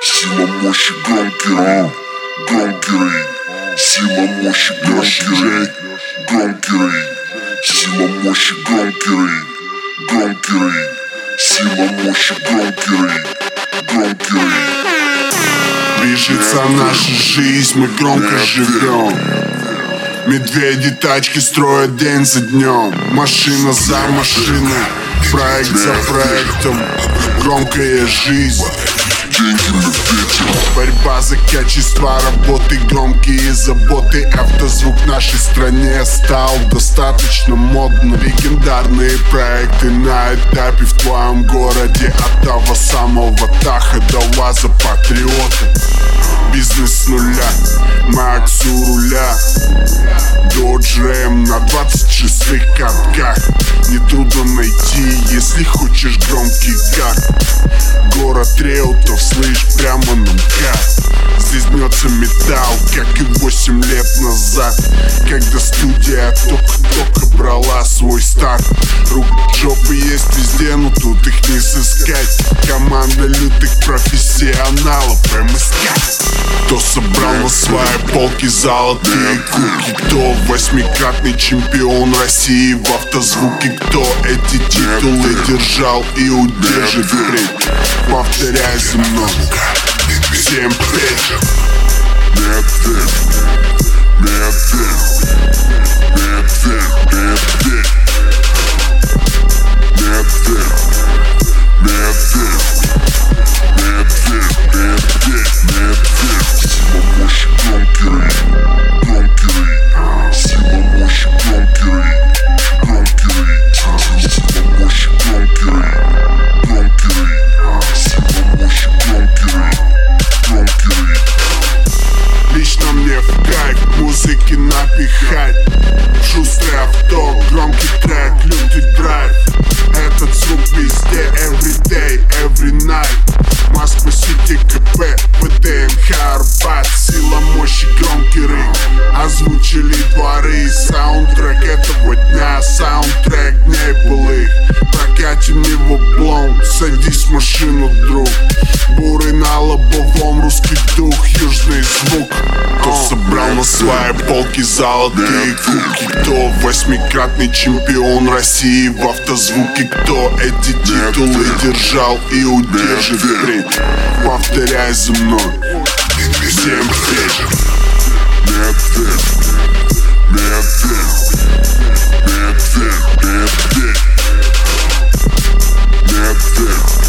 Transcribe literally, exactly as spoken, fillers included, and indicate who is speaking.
Speaker 1: Сила мощи громкий рейд, громкий рейд. Сила мощи громкий рейд, громкий рейд. Сила мощи громкий рейд, громкий рейд. Сила мощи громкий рейд, громкий рейд.
Speaker 2: Движется наша жизнь, мы громко живем. Медведи тачки строят день за днем. Машина за машиной, проект за проектом. Громкая жизнь, борьба за качество работы, громкие заботы. Автозвук в нашей стране стал достаточно модным. Легендарные проекты на этапе в твоем городе. От того самого Таха до УАЗа Патриота. Бизнес с нуля, Макс у руля. Dodge Ram на двадцать шестых катках. Нетрудно найти, если хочешь громкий кар. Город реутов, слышь, прямо на МКАД. Здесь бьется металл, как и восемь лет назад, когда студия только-только брала свой старт. Рук жопы есть везде, но тут их не сыскать. Команда лютых профессионалов эм эс ка. Кто собрал на своей полке золотые кубки, кто восьмикратный чемпион России в автозвуке, кто эти титулы держал и удержит впредь. Повторяй за мной, всем петь.
Speaker 1: Медведь, медведь, медведь, медведь, медведь, медведь, медведь, медведь, медведь. Сила мощи громкий рейд, громкий рейд. Сила мощи громкий рейд, громкий рейд. Сила мощи громкий рейд, громкий рейд. Сила мощи громкий рейд, громкий рейд.
Speaker 2: Лично мне в кайф музыки напихать. Шустрый авто, громкий трек, лютый драйв. Этот звук везде, everyday, every night. Москва-Сити, КП, ВДНХ, Арбат. Сила мощи, громкий рейд. Озвучили дворы и саундтрек этого дня. Саундтрек дней былых. Прокатим его блом, садись в машину, друг. Бурый на лобовом, русский дух, южный звук. Кто собрал на своей полке золотые кубки, кто восьмикратный чемпион России в автозвуке, кто эти титулы держал и удержит впредь. Повторяй за мной, всем петь.
Speaker 1: Медведь, медведь, медведь, медведь, медведь.